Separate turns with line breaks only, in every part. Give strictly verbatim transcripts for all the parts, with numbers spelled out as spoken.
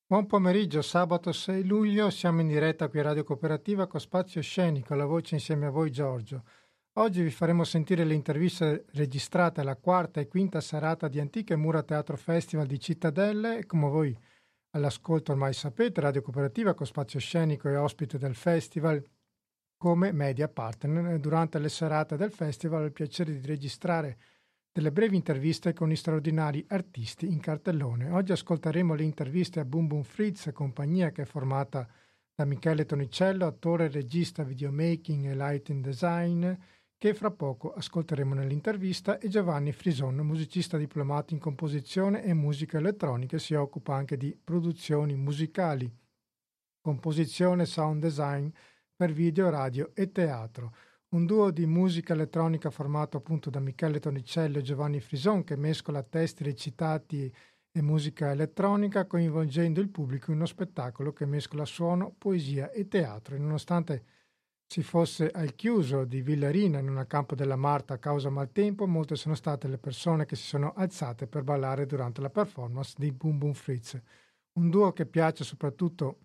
Buon pomeriggio, sabato sei luglio, siamo in diretta qui a Radio Cooperativa con Spazio Scenico, la voce insieme a voi Giorgio. Oggi vi faremo sentire le interviste registrate alla quarta e quinta serata di Antiche Mura Teatro Festival di Cittadelle e come voi all'ascolto ormai sapete, Radio Cooperativa con Spazio Scenico è ospite del festival come media partner. Durante le serate del festival ho il piacere di registrare delle brevi interviste con i straordinari artisti in cartellone. Oggi ascolteremo le interviste a Boom Boom Fritz, compagnia che è formata da Michele Tonicello, attore, regista, videomaking e lighting design, che fra poco ascolteremo nell'intervista, e Giovanni Frison, musicista diplomato in composizione e musica elettronica, si occupa anche di produzioni musicali, composizione, sound design per video, radio e teatro. Un duo di musica elettronica formato appunto da Michele Tonicello e Giovanni Frison, che mescola testi recitati e musica elettronica, coinvolgendo il pubblico in uno spettacolo che mescola suono, poesia e teatro. E nonostante si fosse al chiuso di Villarina, in un campo della Marta, a causa maltempo, molte sono state le persone che si sono alzate per ballare durante la performance di Boom Boom Fritz. Un duo che piace soprattutto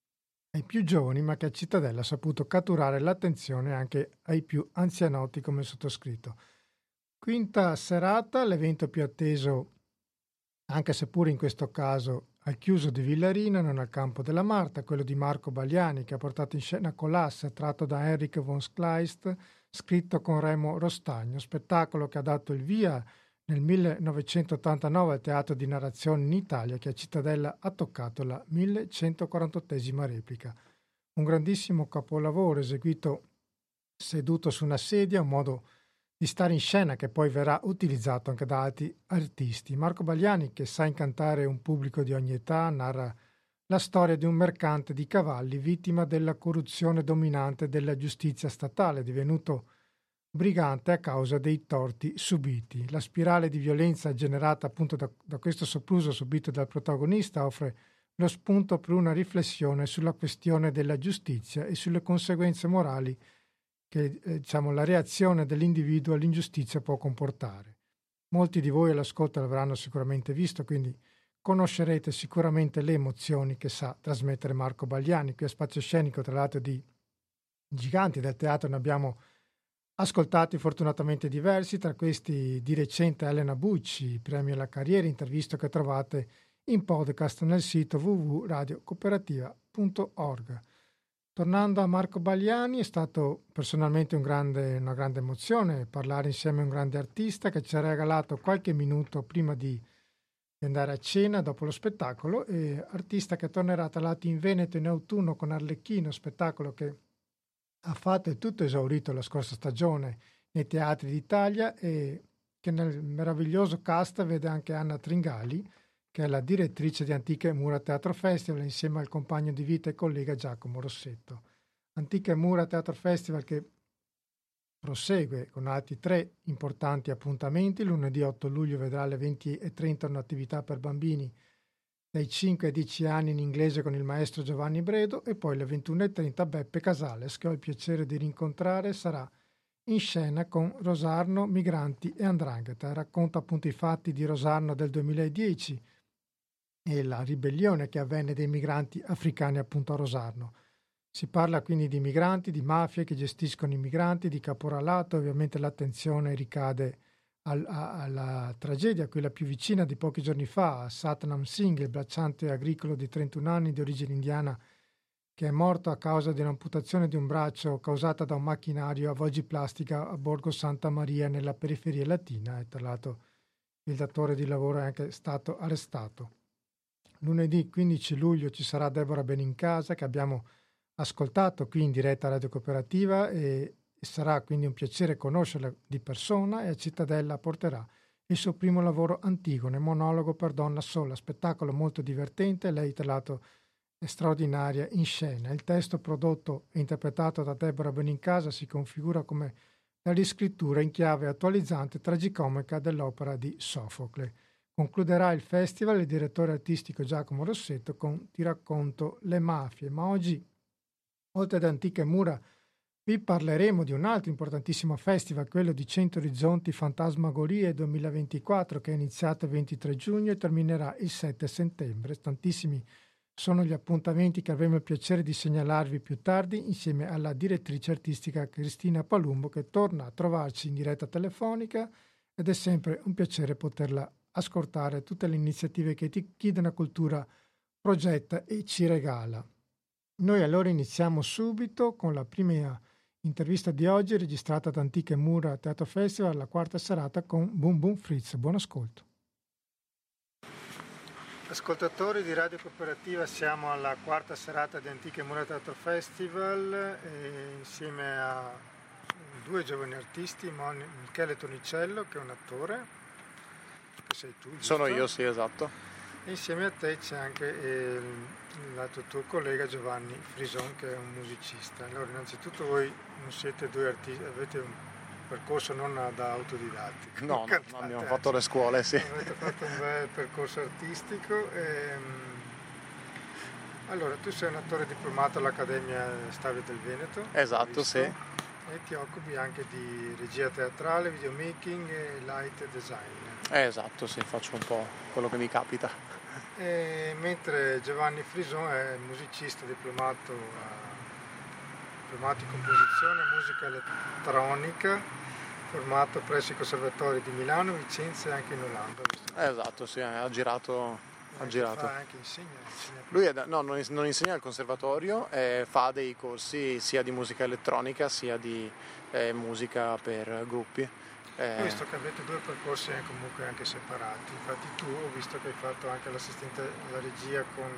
ai più giovani, ma che a Cittadella ha saputo catturare l'attenzione anche ai più anzianotti come il sottoscritto. Quinta serata, l'evento più atteso, anche seppure in questo caso al chiuso di Villarina, non al campo della Marta, quello di Marco Bagliani, che ha portato in scena Colasse, tratto da Henrik von Kleist, scritto con Remo Rostagno, spettacolo che ha dato il via nel millenovecentottantanove al Teatro di Narrazione in Italia, che a Cittadella ha toccato la millecentoquarantottesima replica. Un grandissimo capolavoro eseguito seduto su una sedia, un modo di stare in scena che poi verrà utilizzato anche da altri artisti. Marco Bagliani, che sa incantare un pubblico di ogni età, narra la storia di un mercante di cavalli vittima della corruzione dominante della giustizia statale, divenuto brigante a causa dei torti subiti. La spirale di violenza generata appunto da, da questo sopruso subito dal protagonista offre lo spunto per una riflessione sulla questione della giustizia e sulle conseguenze morali che eh, diciamo, la reazione dell'individuo all'ingiustizia può comportare. Molti di voi all'ascolto l'avranno sicuramente visto, quindi conoscerete sicuramente le emozioni che sa trasmettere Marco Bagliani. Qui a Spazio Scenico, tra l'altro, di giganti del teatro ne abbiamo ascoltati fortunatamente diversi, tra questi di recente Elena Bucci, premio alla carriera, intervista che trovate in podcast nel sito w w w punto radio cooperativa punto org. Tornando a Marco Bagliani, è stato personalmente un grande, una grande emozione parlare insieme a un grande artista che ci ha regalato qualche minuto prima di andare a cena dopo lo spettacolo, e artista che tornerà tra l'altro in Veneto in autunno con Arlecchino, spettacolo che ha fatto e tutto esaurito la scorsa stagione nei teatri d'Italia, e che nel meraviglioso cast vede anche Anna Tringali, che è la direttrice di Antiche Mura Teatro Festival, insieme al compagno di vita e collega Giacomo Rossetto. Antiche Mura Teatro Festival che prosegue con altri tre importanti appuntamenti. Lunedì otto luglio vedrà alle venti e trenta un'attività per bambini dai cinque ai dieci anni in inglese con il maestro Giovanni Bredo, e poi alle ventuno e trenta Beppe Casales, che ho il piacere di rincontrare, sarà in scena con Rosarno, Migranti e Andrangheta. Racconta appunto i fatti di Rosarno del duemiladieci e la ribellione che avvenne dei migranti africani appunto a Rosarno. Si parla quindi di migranti, di mafie che gestiscono i migranti, di caporalato. Ovviamente l'attenzione ricade al, a, alla tragedia, quella più vicina di pochi giorni fa, Satnam Singh, il bracciante agricolo di trentuno anni di origine indiana, che è morto a causa di un'amputazione di un braccio causata da un macchinario a volgiplastica a Borgo Santa Maria nella periferia latina, e tra l'altro il datore di lavoro è anche stato arrestato. Lunedì quindici luglio ci sarà Deborah Benincasa, che abbiamo ascoltato qui in diretta a Radio Cooperativa, e sarà quindi un piacere conoscerla di persona, e a Cittadella porterà il suo primo lavoro, Antigone, monologo per donna sola, spettacolo molto divertente. Lei tra l'altro è straordinaria in scena. Il testo prodotto e interpretato da Deborah Benincasa si configura come la riscrittura in chiave attualizzante tragicomica dell'opera di Sofocle. Concluderà il festival il direttore artistico Giacomo Rossetto con Ti racconto le mafie. Ma oggi, oltre ad Antiche Mura, vi parleremo di un altro importantissimo festival, quello di Cento Orizzonti Fantasmagorie duemilaventiquattro, che è iniziato il ventitré giugno e terminerà il sette settembre. Tantissimi Sono gli appuntamenti che avremo il piacere di segnalarvi più tardi insieme alla direttrice artistica Cristina Palumbo, che torna a trovarci in diretta telefonica, ed è sempre un piacere poterla ascoltare tutte le iniziative che Chidana Cultura progetta e ci regala. Noi allora iniziamo subito con la prima intervista di oggi, registrata ad Antiche Mura Teatro Festival, la quarta serata con Boom Boom Fritz. Buon ascolto. Ascoltatori di Radio Cooperativa, siamo alla quarta serata di Antiche Mura Teatro Festival e insieme a due giovani artisti, Michele Tonicello, che è un attore, che sei tu, giusto?
Sono io, sì, esatto.
E insieme a te c'è anche il, l'altro tuo collega Giovanni Frison, che è un musicista. Allora, innanzitutto voi non siete due artisti, avete un percorso non da autodidatti.
No, no, no, abbiamo fatto le scuole, sì.
Avete fatto un bel percorso artistico. E, allora, tu sei un attore diplomato all'Accademia Stabile del Veneto.
Esatto, sì.
E ti occupi anche di regia teatrale, videomaking e light design.
Eh, esatto, sì, faccio un po' quello che mi capita.
E mentre Giovanni Frison è musicista diplomato a diplomato in composizione e musica elettronica, formato presso i conservatori di Milano, Vicenza e anche in Olanda.
Esatto, sì, ha girato. Ha girato.
Fa anche insegna, insegna
Lui è da, no, non, non insegna al conservatorio, eh, fa dei corsi sia di musica elettronica sia di eh, musica per gruppi.
Eh, ho visto che avete due percorsi comunque anche separati, infatti tu ho visto che hai fatto anche l'assistente alla regia con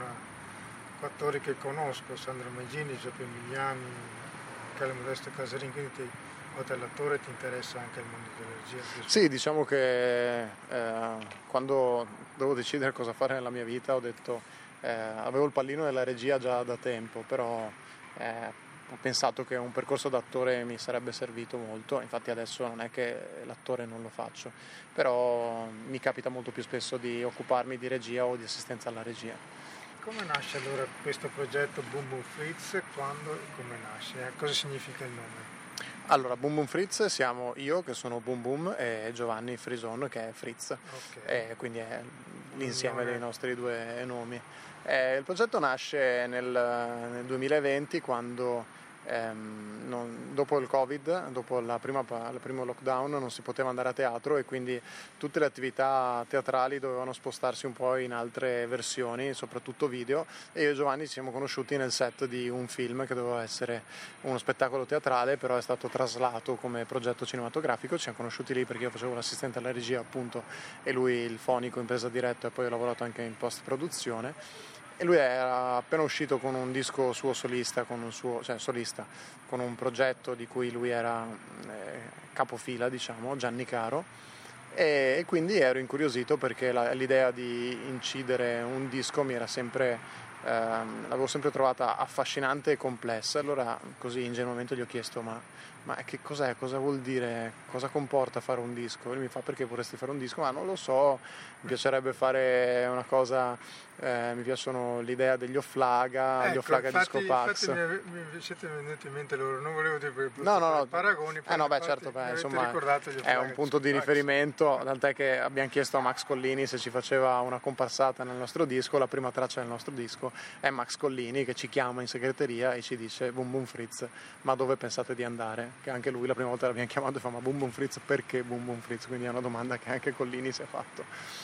attori che conosco, Sandro Magini, Giuseppe Emiliani, Michele Modesto Casarin, quindi ti, oltre all'attore ti interessa anche il mondo della regia?
Sì, diciamo che eh, quando dovevo decidere cosa fare nella mia vita ho detto, eh, avevo il pallino della regia già da tempo, però eh, ho pensato che un percorso d'attore mi sarebbe servito molto, infatti adesso non è che l'attore non lo faccio, però mi capita molto più spesso di occuparmi di regia o di assistenza alla regia.
Come nasce allora questo progetto Boom Boom Fritz? Quando e come nasce? Cosa significa il nome?
Allora, Boom Boom Fritz siamo io che sono Boom Boom e Giovanni Frison che è Fritz, okay. E quindi è l'insieme dei nostri due nomi. E il progetto nasce nel, nel duemilaventi quando ehm, non, dopo il Covid, dopo la prima, il primo lockdown non si poteva andare a teatro e quindi tutte le attività teatrali dovevano spostarsi un po' in altre versioni, soprattutto video, e io e Giovanni ci siamo conosciuti nel set di un film che doveva essere uno spettacolo teatrale, però è stato traslato come progetto cinematografico. Ci siamo conosciuti lì perché io facevo l'assistente alla regia appunto e lui il fonico in presa diretta, e poi ho lavorato anche in post produzione. E lui era appena uscito con un disco suo solista, con un suo, cioè solista, con un progetto di cui lui era eh, capofila, diciamo, Gianni Caro, e, e quindi ero incuriosito perché la, l'idea di incidere un disco mi era sempre, eh, l'avevo sempre trovata affascinante e complessa. Allora così ingenuamente gli ho chiesto ma, ma che cos'è, cosa vuol dire, cosa comporta fare un disco? E lui mi fa perché vorresti fare un disco? Ma non lo so, mi piacerebbe fare una cosa... Eh, mi piacciono l'idea degli Offlaga,
ecco,
gli Offlaga
infatti,
Disco Pax.
Infatti mi, mi siete venuti in mente loro, non volevo dire per
no, no, no.
paragoni,
eh no, beh, certo, beh, insomma, è un punto di
Pax.
riferimento, tant'è che abbiamo chiesto a Max Collini se ci faceva una comparsata nel nostro disco. La prima traccia del nostro disco è Max Collini che ci chiama in segreteria e ci dice Boom Boom Fritz, ma dove pensate di andare? Che anche lui la prima volta l'abbiamo chiamato e fa ma Boom Boom Fritz perché Boom Boom Fritz? Quindi è una domanda che anche Collini si è fatto.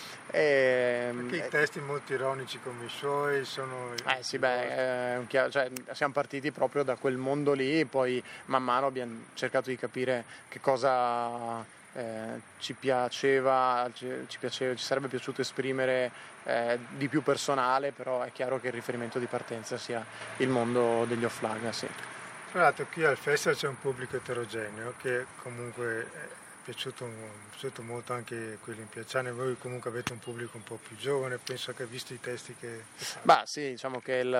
E,
perché i testi molto ironici come i suoi sono...
Eh sì, beh, eh, cioè, siamo partiti proprio da quel mondo lì, poi man mano abbiamo cercato di capire che cosa eh, ci piaceva, ci, ci piaceva, ci sarebbe piaciuto esprimere eh, di più personale, però è chiaro che il riferimento di partenza sia il mondo degli Offlaga, sì.
Tra l'altro qui al festival c'è un pubblico eterogeneo che comunque... È piaciuto, piaciuto molto anche quelli in Piacciano, voi comunque avete un pubblico un po' più giovane, penso che ha visto i testi che...
Beh sì, diciamo che il,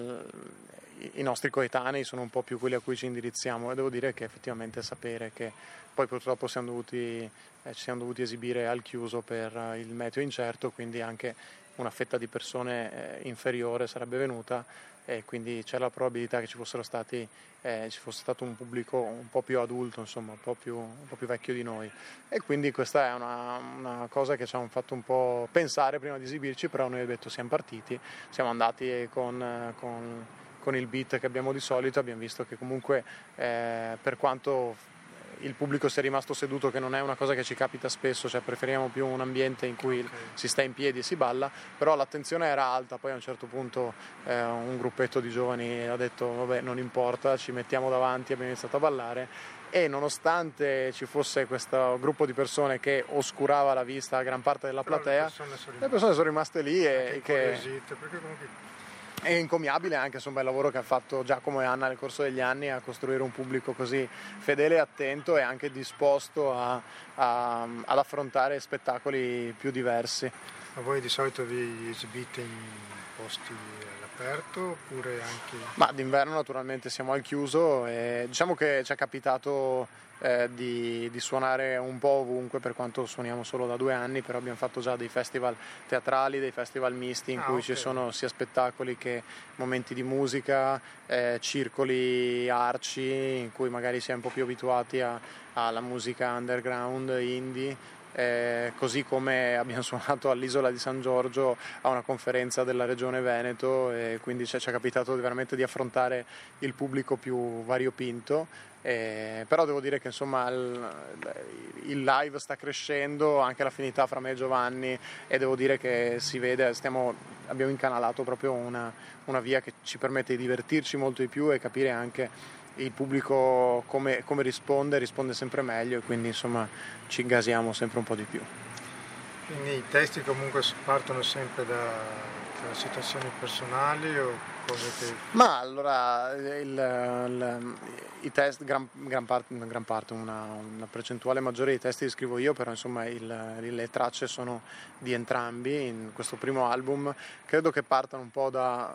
il, i nostri coetanei sono un po' più quelli a cui ci indirizziamo e devo dire che effettivamente sapere che poi purtroppo siamo dovuti, eh, ci siamo dovuti esibire al chiuso per il meteo incerto, quindi anche una fetta di persone eh, inferiore sarebbe venuta, e quindi c'è la probabilità che ci fossero stati eh, ci fosse stato un pubblico un po' più adulto, insomma un po' più, un po' più vecchio di noi, e quindi questa è una, una cosa che ci ha fatto un po' pensare prima di esibirci, però noi abbiamo detto siamo partiti, siamo andati con, con, con il beat che abbiamo di solito, abbiamo visto che comunque eh, per quanto il pubblico sia rimasto seduto, che non è una cosa che ci capita spesso, cioè preferiamo più un ambiente in cui okay. si sta in piedi e si balla, però l'attenzione era alta. Poi a un certo punto eh, un gruppetto di giovani ha detto vabbè, non importa, ci mettiamo davanti, abbiamo iniziato a ballare, e nonostante ci fosse questo gruppo di persone che oscurava la vista a gran parte della però platea, le persone sono rimaste, le persone sono rimaste lì e che
perché comunque
è incommiabile anche su un bel lavoro che ha fatto Giacomo e Anna nel corso degli anni a costruire un pubblico così fedele e attento e anche disposto a, a, ad affrontare spettacoli più diversi.
Ma voi di solito vi esibite in posti all'aperto oppure anche...
Ma d'inverno naturalmente siamo al chiuso e diciamo che ci è capitato eh, di, di suonare un po' ovunque, per quanto suoniamo solo da due anni, però abbiamo fatto già dei festival teatrali, dei festival misti in ah, cui okay. ci sono sia spettacoli che momenti di musica, eh, circoli arci in cui magari si è un po' più abituati a, alla musica underground, indie. Eh, così come abbiamo suonato all'Isola di San Giorgio a una conferenza della Regione Veneto, e quindi ci è capitato veramente di affrontare il pubblico più variopinto, eh, però devo dire che insomma il, il live sta crescendo, anche l'affinità fra me e Giovanni, e devo dire che si vede, stiamo, abbiamo incanalato proprio una, una via che ci permette di divertirci molto di più e capire anche il pubblico come, come risponde, risponde sempre meglio, e quindi insomma ci gasiamo sempre un po' di più.
Quindi i testi comunque partono sempre da, da situazioni personali o cose che...
Ma allora il, il, i test, gran, gran parte, gran parte una, una percentuale maggiore dei testi li scrivo io, però insomma il, le tracce sono di entrambi. In questo primo album credo che partano un po' da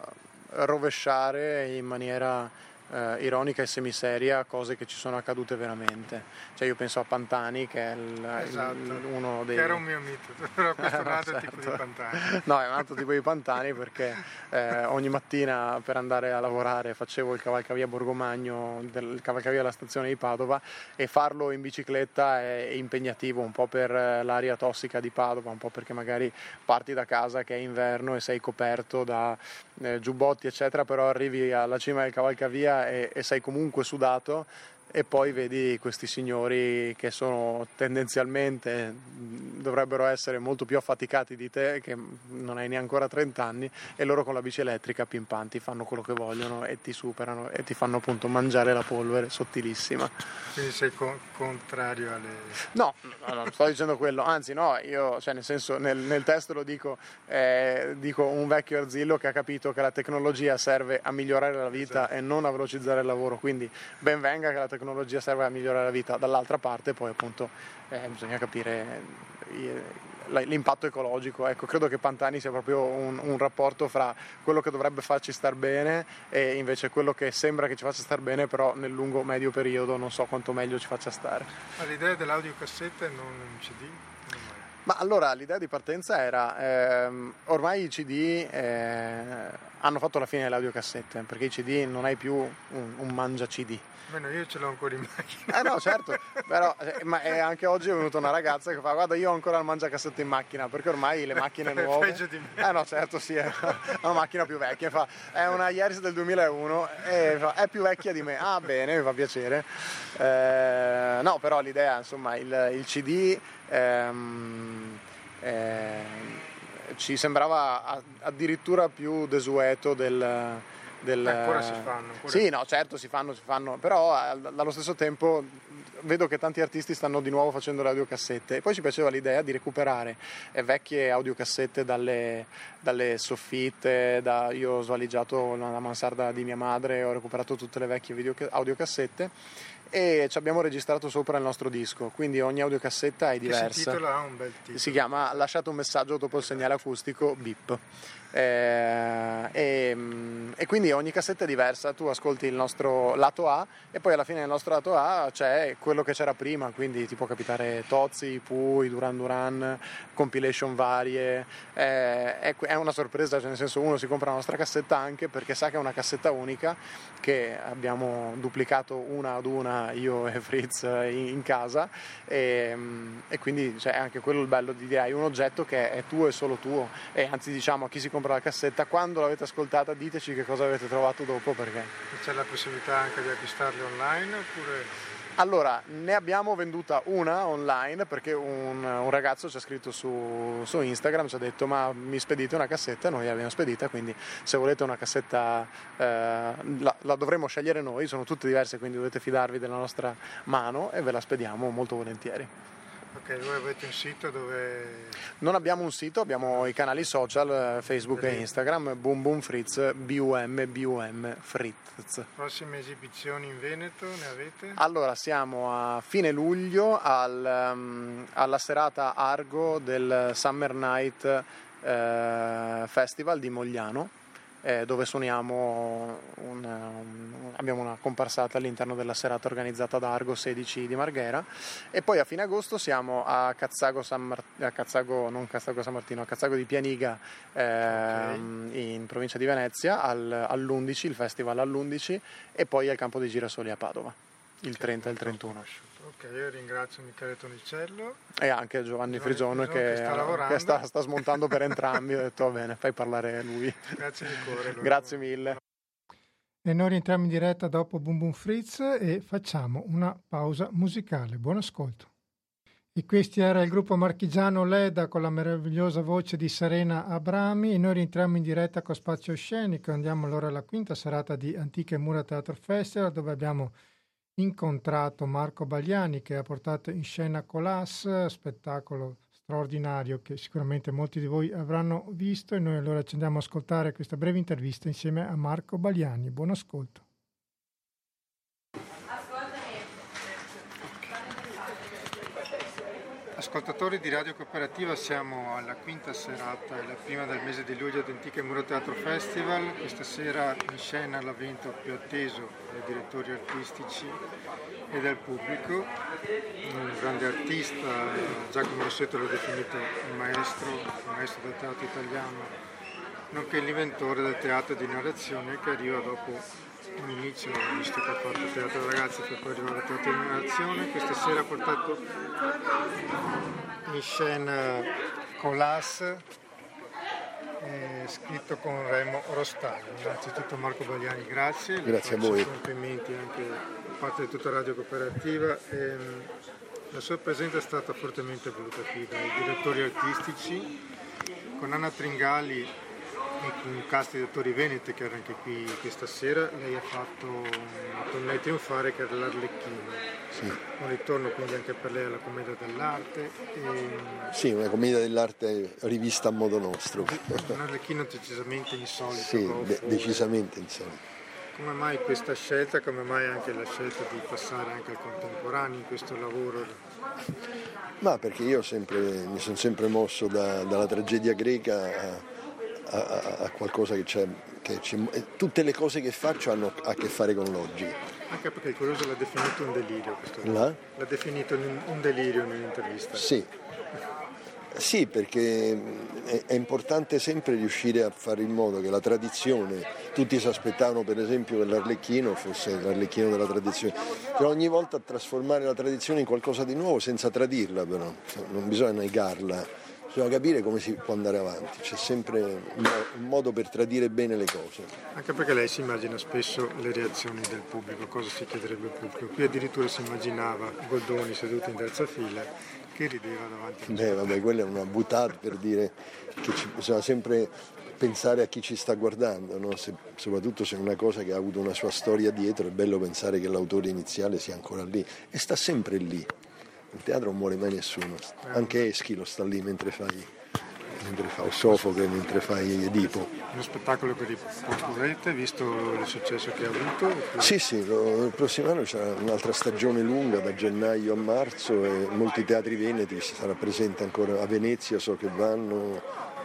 rovesciare in maniera Uh, ironica e semiseria cose che ci sono accadute veramente, cioè io penso a Pantani, che è il,
esatto.
il, uno dei...
che era un mio mito, però questo è un altro
certo.
tipo di Pantani.
No, è un altro tipo di Pantani, perché eh, ogni mattina per andare a lavorare facevo il cavalcavia Borgomagno, del, il cavalcavia della stazione di Padova, e farlo in bicicletta è impegnativo, un po' per l'aria tossica di Padova, un po' perché magari parti da casa che è inverno e sei coperto da eh, giubbotti eccetera, però arrivi alla cima del cavalcavia E, e sei comunque sudato, e poi vedi questi signori che sono tendenzialmente dovrebbero essere molto più affaticati di te, che non hai neanche ancora trenta anni, e loro con la bici elettrica pimpanti fanno quello che vogliono e ti superano e ti fanno appunto mangiare la polvere sottilissima.
Quindi sei co- contrario alle...
No, no, non sto dicendo quello, anzi no, io cioè nel senso nel, nel testo lo dico, eh, dico un vecchio arzillo che ha capito che la tecnologia serve a migliorare la vita, esatto, e non a velocizzare il lavoro, quindi ben venga che la tecnologia tecnologia serve a migliorare la vita. Dall'altra parte poi appunto eh, bisogna capire l'impatto ecologico. Ecco, credo che Pantani sia proprio un, un rapporto fra quello che dovrebbe farci star bene e invece quello che sembra che ci faccia star bene, però nel lungo medio periodo non so quanto meglio ci faccia stare.
Ma l'idea dell'audiocassetta non un C D?
Ma allora l'idea di partenza era ehm, ormai i C D eh, hanno fatto la fine delle audiocassette, perché i C D non hai più un, un mangia C D.
Almeno io ce l'ho ancora in macchina.
Eh no, certo, però eh, ma eh, anche oggi è venuta una ragazza che fa guarda, io ho ancora il mangiacassette in macchina, perché ormai le macchine nuove...
Peggio di me.
Eh no, certo, sì, è una macchina più vecchia, fa, è una Yaris del duemilauno e fa, è più vecchia di me. Ah bene, mi fa piacere. Eh, no, però l'idea, insomma, il, il C D ehm, eh, ci sembrava addirittura più desueto del... Del...
ancora si fanno ancora...
Sì, no, certo si fanno, si fanno, però allo stesso tempo vedo che tanti artisti stanno di nuovo facendo le audiocassette, e poi ci piaceva l'idea di recuperare eh, vecchie audiocassette dalle, dalle soffitte, da, io ho svaligiato la mansarda di mia madre, ho recuperato tutte le vecchie video, audiocassette e ci abbiamo registrato sopra il nostro disco, quindi ogni audiocassetta è diversa.
Che si intitola, un bel titolo.
Si chiama Lasciate un messaggio dopo il segnale acustico, beep. Eh, e, e quindi ogni cassetta è diversa, tu ascolti il nostro lato A e poi alla fine del nostro lato A c'è quello che c'era prima, quindi ti può capitare Tozzi, Pui, Duran Duran, compilation varie, è, è una sorpresa, cioè nel senso uno si compra la nostra cassetta anche perché sa che è una cassetta unica che abbiamo duplicato una ad una io e Fritz in, in casa e, e quindi cioè, è anche quello il bello di dire hai un oggetto che è tuo e solo tuo, e anzi diciamo a chi si compra la cassetta, quando l'avete ascoltata diteci che cosa avete trovato dopo, perché
c'è la possibilità anche di acquistarle online oppure...
Allora, ne abbiamo venduta una online perché un, un ragazzo ci ha scritto su, su Instagram, ci ha detto ma mi spedite una cassetta, noi l'abbiamo spedita, quindi se volete una cassetta eh, la, la dovremo scegliere noi, sono tutte diverse, quindi dovete fidarvi della nostra mano e ve la spediamo molto volentieri.
Ok, voi avete un sito dove...
Non abbiamo un sito, abbiamo i canali social, Facebook e Instagram, Boom Boom Fritz, B U M B U M Fritz.
Prossime esibizioni in Veneto ne avete?
Allora, siamo a fine luglio al, um, alla serata Argo del Summer Night eh, Festival di Mogliano, eh, dove suoniamo, un, un, abbiamo una comparsata all'interno della serata organizzata da Argo sedici di Marghera, e poi a fine agosto siamo a Cazzago, San Mar- a Cazzago non Cazzago San Martino, a Cazzago di Pianiga eh, okay. in provincia di Venezia al, all'undici, il festival all'undici, e poi al Campo dei Girasoli a Padova il trenta e il trentuno.
Ok, io ringrazio Michele Tonicello
e anche Giovanni, Giovanni Frison che,
che, sta,
che sta, sta smontando per entrambi. Ho detto va bene, fai parlare lui.
Grazie di cuore. Allora.
Grazie mille.
E noi rientriamo in diretta dopo Boom Boom Fritz e facciamo una pausa musicale. Buon ascolto. E questo era il gruppo marchigiano Leda con la meravigliosa voce di Serena Abrami, e noi rientriamo in diretta con Spazio Scenico. Andiamo allora alla quinta serata di Antiche Mura Teatro Festival, dove abbiamo incontrato Marco Bagliani, che ha portato in scena Colas, spettacolo straordinario che sicuramente molti di voi avranno visto, e noi allora ci andiamo ad ascoltare questa breve intervista insieme a Marco Bagliani. Buon ascolto. Ascoltatori di Radio Cooperativa, siamo alla quinta serata, la prima del mese di luglio ad Antiche Mura Teatro Festival. Questa sera in scena l'evento più atteso dai direttori artistici e dal pubblico. Un grande artista, Giacomo Rossetto l'ha definito un maestro, un maestro del teatro italiano, nonché l'inventore del teatro di narrazione, che arriva dopo un inizio, visto che ha fatto teatro ragazzi per poi arrivare al teatro di narrazione. Questa sera ha portato in scena Colas, eh, scritto con Remo Rostalli. Innanzitutto Marco Bagliani, grazie.
Grazie a voi.
Complimenti anche da parte di tutta Radio Cooperativa. E, la sua presenza è stata fortemente voluta qui dai direttori artistici, con Anna Tringali, un cast di attori veneti che era anche qui questa sera. Lei ha fatto una tournée trionfare che era l'Arlecchino, sì. Un ritorno quindi anche per lei alla commedia dell'arte. E...
Sì, una commedia dell'arte rivista a modo nostro.
Un Arlecchino decisamente insolito.
Sì, de- decisamente insolito.
Come mai questa scelta, come mai anche la scelta di passare anche al contemporaneo in questo lavoro?
Ma perché io sempre, mi sono sempre mosso da, dalla tragedia greca a... A, a qualcosa che c'è, che c'è, tutte le cose che faccio hanno a che fare con l'oggi.
Anche perché il curioso l'ha definito un delirio questo.
La?
L'ha definito un delirio nell'intervista.
Sì, sì, perché è, è importante sempre riuscire a fare in modo che la tradizione, tutti si aspettavano per esempio che l'Arlecchino fosse l'Arlecchino della tradizione, però ogni volta trasformare la tradizione in qualcosa di nuovo senza tradirla, però non bisogna negarla. Bisogna capire come si può andare avanti, c'è sempre un modo per tradire bene le cose.
Anche perché lei si immagina spesso le reazioni del pubblico, cosa si chiederebbe al pubblico. Qui addirittura si immaginava Goldoni seduto in terza fila che rideva davanti a...
Beh, vabbè, quella è una boutade per dire che ci, bisogna sempre pensare a chi ci sta guardando, no? Se, soprattutto se è una cosa che ha avuto una sua storia dietro, è bello pensare che l'autore iniziale sia ancora lì, e sta sempre lì. Il teatro non muore mai nessuno, anche Eschilo sta lì mentre fai, mentre fa, o Sofocle mentre fai Edipo.
Uno spettacolo che riproporrete, visto il successo che ha avuto? Oppure...
Sì, sì, lo, il prossimo anno c'è un'altra stagione lunga, da gennaio a marzo, e molti teatri veneti, sarà presente ancora a Venezia, so che vanno,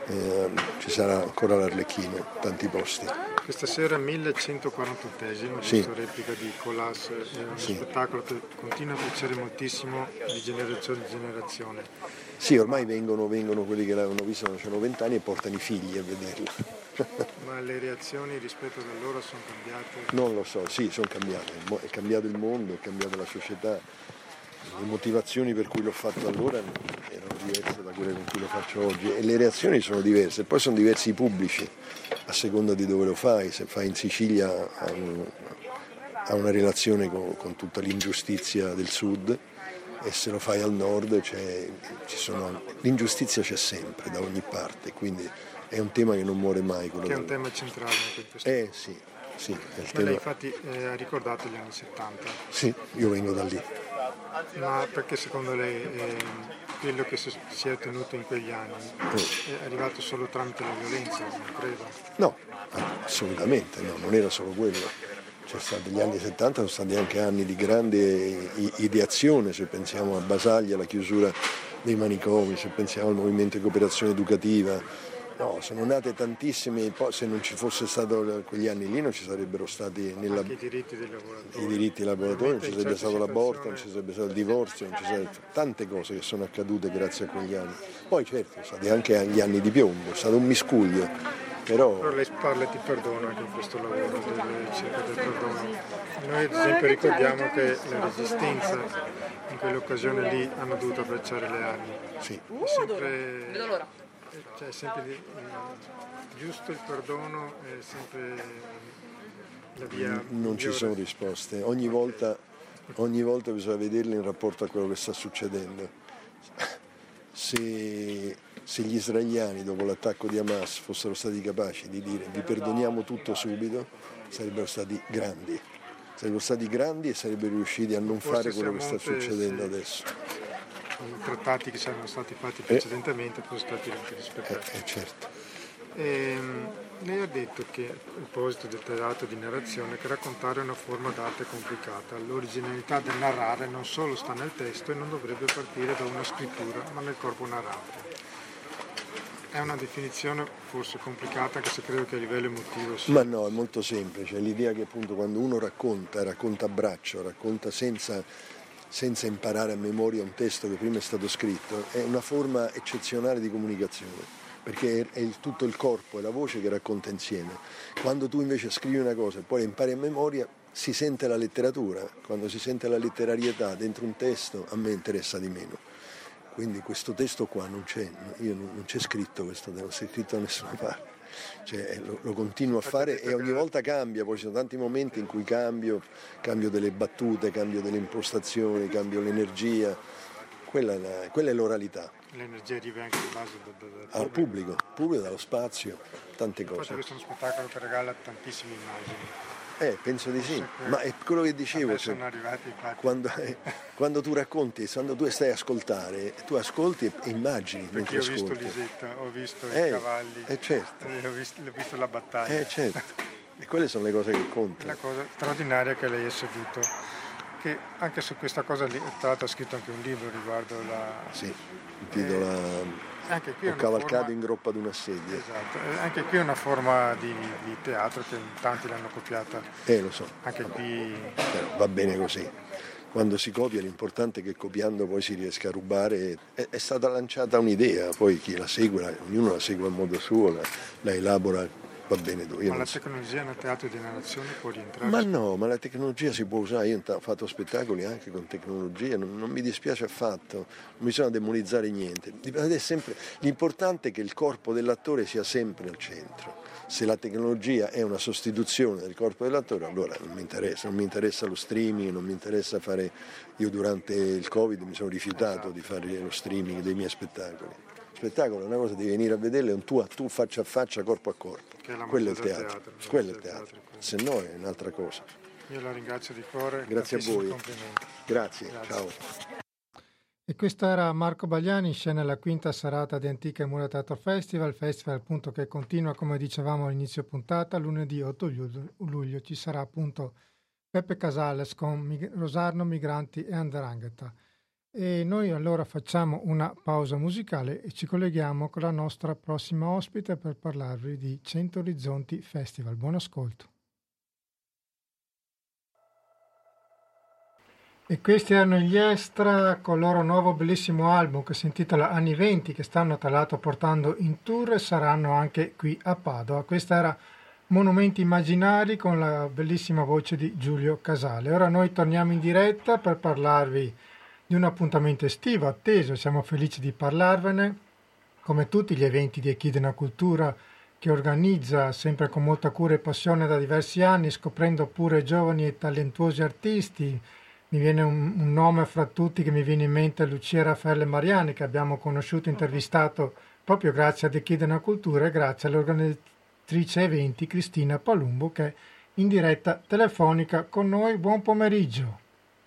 eh, ci sarà ancora l'Arlecchino, tanti posti.
Questa sera millecentoquarantottesimo,
sì.
questa replica di Colas, è uno sì. spettacolo che continua a piacere moltissimo di generazione in generazione.
Sì, ormai vengono, vengono quelli che l'hanno visto quando c'hanno vent'anni e portano i figli a vederlo.
Ma le reazioni rispetto ad allora sono cambiate?
Non lo so, sì, sono cambiate. È cambiato il mondo, è cambiata la società. Le motivazioni per cui l'ho fatto allora erano diverse da quelle con cui lo faccio oggi e le reazioni sono diverse. Poi sono diversi i pubblici, a seconda di dove lo fai. Se fai in Sicilia ha, un, ha una relazione con, con tutta l'ingiustizia del sud, e se lo fai al nord c'è, ci sono, l'ingiustizia c'è sempre, da ogni parte, quindi è un tema che non muore mai.
Che è un tema centrale in questo.
Eh sì, sì. È il
Ma
tema...
lei infatti eh, ha ricordato gli anni settanta.
Sì, io vengo da lì.
Ma perché secondo lei eh, quello che si, si è ottenuto in quegli anni è arrivato solo tramite la violenza, non credo?
No, assolutamente no, non era solo quello. C'è stato, gli anni settanta sono stati anche anni di grande ideazione, se pensiamo a Basaglia, la chiusura dei manicomi, se pensiamo al movimento di cooperazione educativa. No, sono nate tantissime, poi se non ci fosse stato quegli anni lì non ci sarebbero stati nella...
anche i diritti dei lavoratori.
I diritti dei lavoratori, non ci sarebbe stato l'aborto, non ci sarebbe stato il divorzio, non ci sarebbe tante cose che sono accadute grazie a quegli anni. Poi certo, sono stati anche gli anni di piombo, è stato un miscuglio. Però...
Però lei parla di perdono anche in questo lavoro, della ricerca del perdono. Noi ad esempio ricordiamo che la Resistenza in quell'occasione lì hanno dovuto abbracciare le armi.
Sì.
È sempre, cioè, è sempre eh, giusto il perdono, è sempre la via
Non
migliore.
ci sono risposte, ogni volta, ogni volta bisogna vederle in rapporto a quello che sta succedendo. Se, se gli israeliani dopo l'attacco di Hamas fossero stati capaci di dire vi perdoniamo tutto subito, sarebbero stati grandi, sarebbero stati grandi e sarebbero riusciti a non
Forse
fare quello che sta succedendo
sì.
adesso.
I trattati che saranno stati fatti precedentemente eh, sono stati anche rispettati.
Eh, eh, certo.
Ehm, lei ha detto che, a proposito del teatro di narrazione, che raccontare è una forma d'arte complicata. L'originalità del narrare non solo sta nel testo e non dovrebbe partire da una scrittura, ma nel corpo narrante. È una definizione forse complicata, anche se credo che a livello emotivo sia.
Ma no, è molto semplice. L'idea che appunto quando uno racconta, racconta a braccio, racconta senza, senza imparare a memoria un testo che prima è stato scritto, è una forma eccezionale di comunicazione. Perché è il, tutto il corpo e la voce che racconta insieme. Quando tu invece scrivi una cosa e poi la impari a memoria, si sente la letteratura. Quando si sente la letterarietà dentro un testo, a me interessa di meno. Quindi questo testo qua non c'è, io non, non c'è scritto questo, non c'è scritto da nessuna parte. Cioè, lo, lo continuo a fare e ogni volta cambia, poi ci sono tanti momenti in cui cambio, cambio delle battute, cambio delle impostazioni, cambio l'energia. Quella è, la, quella è l'oralità.
L'energia arriva anche in base da, da, da
al pubblico, pubblico, dallo spazio, tante cose.
Infatti questo è uno spettacolo che regala tantissime immagini.
Eh, penso di sì, ma è quello che dicevo, cioè,
sono arrivati,
quando, eh, quando tu racconti, quando tu stai a ascoltare, tu ascolti e immagini.
Perché io ho visto
ascolti.
Lisetta, ho visto
eh,
i cavalli,
eh, certo.
eh, ho, visto, ho visto la battaglia.
Eh, certo. E quelle sono le cose che contano.
La cosa straordinaria che lei è seduto, che anche su questa cosa lì, tra l'altro ha scritto anche un libro riguardo la...
Sì, il titolo eh,
anche qui
Ho cavalcato
forma...
in groppa ad una sedia.
Esatto, anche qui è una forma di, di teatro che tanti l'hanno copiata.
Eh, lo so.
Anche qui...
Però va bene così. Quando si copia l'importante è che copiando poi si riesca a rubare. È, è stata lanciata un'idea, poi chi la segue, la, ognuno la segue a modo suo, la, la elabora. Va bene, io
ma la
so.
tecnologia nel teatro di narrazione può rientrare?
Ma no, ma la tecnologia si può usare, io ho fatto spettacoli anche con tecnologia, non, non mi dispiace affatto, non bisogna demonizzare niente. È sempre, l'importante è che il corpo dell'attore sia sempre al centro. Se la tecnologia è una sostituzione del corpo dell'attore, allora non mi interessa, non mi interessa lo streaming, non mi interessa fare... Io durante il Covid mi sono rifiutato esatto. di fare lo streaming dei miei spettacoli. Spettacolo è una cosa, devi venire a vederlo, è un tu a tu, faccia a faccia, corpo a corpo. È quello è il teatro, teatro quello è il teatro, teatro se no è un'altra cosa.
Io la ringrazio di cuore,
grazie a voi.
Grazie,
grazie, ciao.
E questo era Marco Bagliani in scena alla quinta serata di Antica e Mura Teatro Festival, festival appunto che continua come dicevamo all'inizio puntata, lunedì otto luglio ci sarà appunto Peppe Casales con Rosarno, Migranti e Andrangheta. E noi allora facciamo una pausa musicale e ci colleghiamo con la nostra prossima ospite per parlarvi di cento Orizzonti Festival. Buon ascolto. E questi erano gli Extra con il loro nuovo bellissimo album che si intitola Anni venti, che stanno tra l'altro portando in tour e saranno anche qui a Padova. Questa era Monumenti Immaginari con la bellissima voce di Giulio Casale. Ora noi torniamo in diretta per parlarvi di un appuntamento estivo atteso, siamo felici di parlarvene, come tutti gli eventi di Echidna Cultura che organizza sempre con molta cura e passione da diversi anni, scoprendo pure giovani e talentuosi artisti. Mi viene un, un nome fra tutti che mi viene in mente, Lucia Raffaele Mariani, che abbiamo conosciuto e intervistato proprio grazie ad Echidna Cultura e grazie all'organizzatrice eventi Cristina Palumbo, che è in diretta telefonica con noi. Buon pomeriggio.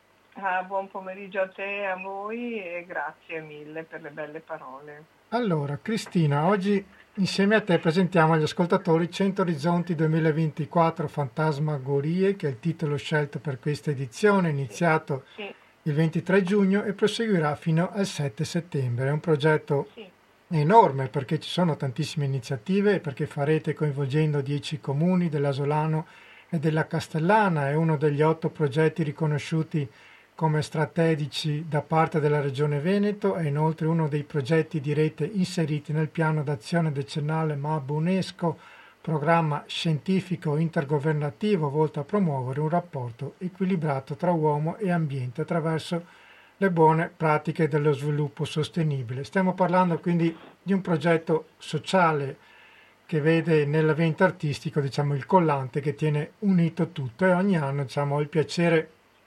Ah, buon pomeriggio a te e a voi e grazie mille per le belle parole.
Allora, Cristina, oggi insieme a te presentiamo agli ascoltatori cento Orizzonti duemilaventiquattro Fantasmagorie, che è il titolo scelto per questa edizione, iniziato
sì, sì.
il ventitré giugno e proseguirà fino al sette settembre. È un progetto
sì.
enorme perché ci sono tantissime iniziative e perché farete coinvolgendo dieci comuni dell'Asolano e della Castellana. È uno degli otto progetti riconosciuti come strategici da parte della Regione Veneto, è inoltre uno dei progetti di rete inseriti nel piano d'azione decennale M A B UNESCO, programma scientifico intergovernativo volto a promuovere un rapporto equilibrato tra uomo e ambiente attraverso le buone pratiche dello sviluppo sostenibile. Stiamo parlando quindi di un progetto sociale che vede nell'evento artistico, diciamo, il collante che tiene unito tutto, e ogni anno, diciamo, ho il piacere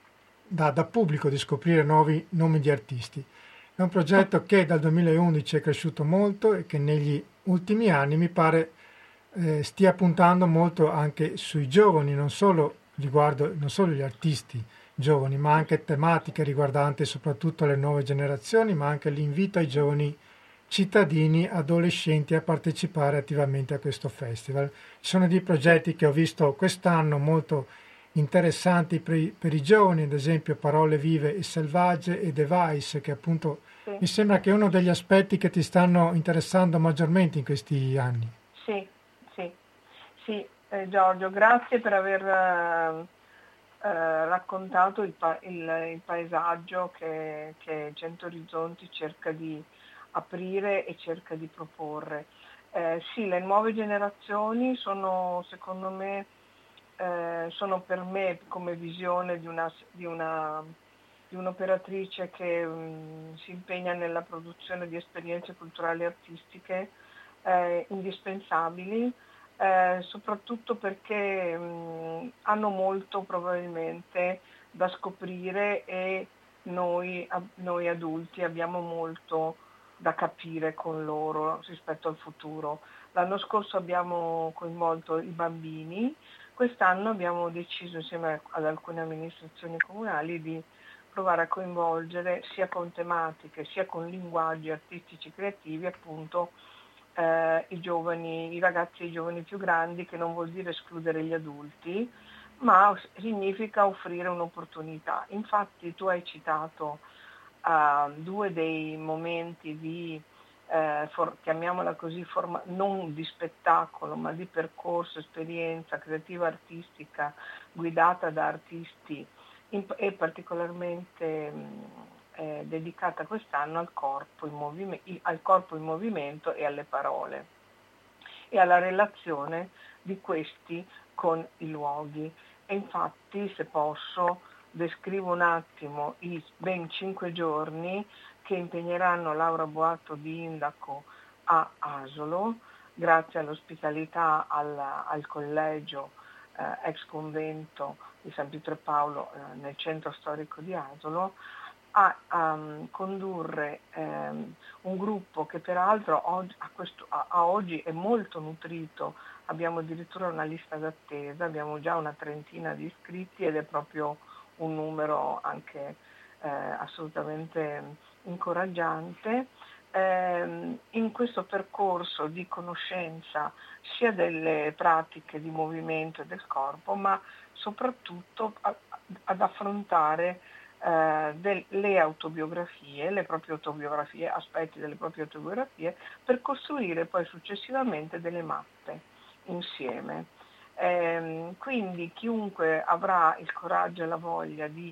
Da, da pubblico di scoprire nuovi nomi di artisti. È un progetto che dal duemilaundici è cresciuto molto e che negli ultimi anni mi pare eh, stia puntando molto anche sui giovani, non solo riguardo non solo gli artisti giovani, ma anche tematiche riguardanti soprattutto le nuove generazioni, ma anche l'invito ai giovani cittadini, adolescenti a partecipare attivamente a questo festival. Ci sono dei progetti che ho visto quest'anno molto interessanti per i, per i giovani, ad esempio Parole Vive e Selvagge e Device, che appunto
Sì.
mi sembra che è uno degli aspetti che ti stanno interessando maggiormente in questi anni.
Sì, sì, sì, eh, Giorgio, grazie per aver eh, eh, raccontato il, pa- il, il paesaggio che, che cento Orizzonti cerca di aprire e cerca di proporre. Eh, sì, le nuove generazioni sono, secondo me, Eh, sono per me come visione di, una, di, una, di un'operatrice che mh, si impegna nella produzione di esperienze culturali e artistiche eh, indispensabili, eh, soprattutto perché mh, hanno molto probabilmente da scoprire e noi, a, noi adulti abbiamo molto da capire con loro rispetto al futuro. L'anno scorso abbiamo coinvolto i bambini. Quest'anno abbiamo deciso insieme ad alcune amministrazioni comunali di provare a coinvolgere sia con tematiche sia con linguaggi artistici creativi appunto eh, i giovani, i ragazzi e i giovani più grandi, che non vuol dire escludere gli adulti, ma significa offrire un'opportunità. Infatti tu hai citato uh, due dei momenti di Eh, for, chiamiamola così, forma, non di spettacolo ma di percorso, esperienza creativa artistica guidata da artisti in, e particolarmente mh, eh, dedicata quest'anno al corpo, in movime, al corpo in movimento e alle parole e alla relazione di questi con i luoghi. E infatti, se posso, descrivo un attimo i ben cinque giorni che impegneranno Laura Boato di Indaco a Asolo, grazie all'ospitalità al, al collegio eh, ex convento di San Pietro e Paolo eh, nel centro storico di Asolo, a, a um, condurre um, un gruppo che peraltro oggi, a, questo, a, a oggi è molto nutrito. Abbiamo addirittura una lista d'attesa, abbiamo già una trentina di iscritti ed è proprio un numero anche eh, assolutamente incoraggiante, eh, in questo percorso di conoscenza sia delle pratiche di movimento e del corpo, ma soprattutto a, ad affrontare eh, delle autobiografie, le proprie autobiografie, aspetti delle proprie autobiografie, per costruire poi successivamente delle mappe insieme. Eh, quindi chiunque avrà il coraggio e la voglia di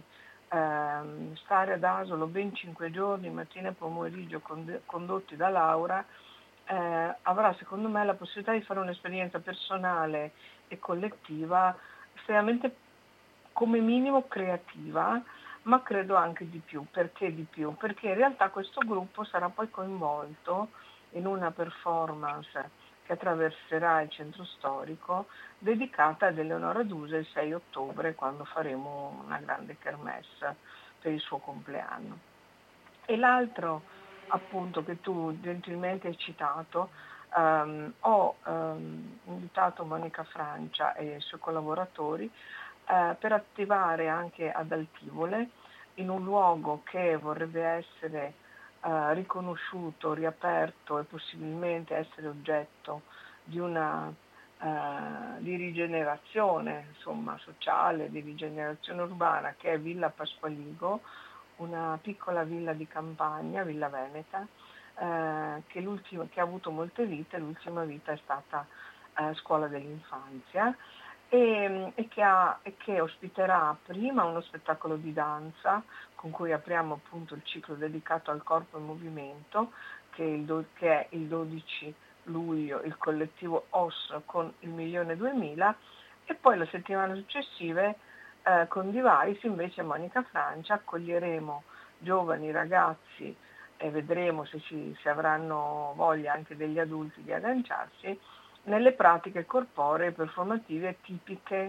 ehm, stare ad Asolo ben cinque giorni, mattina e pomeriggio, condotti da Laura, eh, avrà secondo me la possibilità di fare un'esperienza personale e collettiva estremamente, come minimo, creativa, ma credo anche di più. Perché di più? Perché in realtà questo gruppo sarà poi coinvolto in una performance che attraverserà il centro storico, dedicata ad Eleonora Duse il sei ottobre, quando faremo una grande kermesse per il suo compleanno. E l'altro, appunto, che tu gentilmente hai citato, um, ho um, invitato Monica Francia e i suoi collaboratori uh, per attivare anche ad Altivole, in un luogo che vorrebbe essere uh, riconosciuto, riaperto e possibilmente essere oggetto di una uh, di rigenerazione, insomma, sociale, di rigenerazione urbana, che è Villa Pasqualigo, una piccola villa di campagna, Villa Veneta, eh, che, che ha avuto molte vite. L'ultima vita è stata eh, scuola dell'infanzia, e, e, che ha, e che ospiterà prima uno spettacolo di danza con cui apriamo appunto il ciclo dedicato al corpo in movimento, che è il, che è il dodici luglio, il collettivo O S con il milione duemila, e poi la settimana successiva Eh, con Device invece a Monica Francia accoglieremo giovani ragazzi e vedremo se, ci, se avranno voglia anche degli adulti di agganciarsi nelle pratiche corporee performative tipiche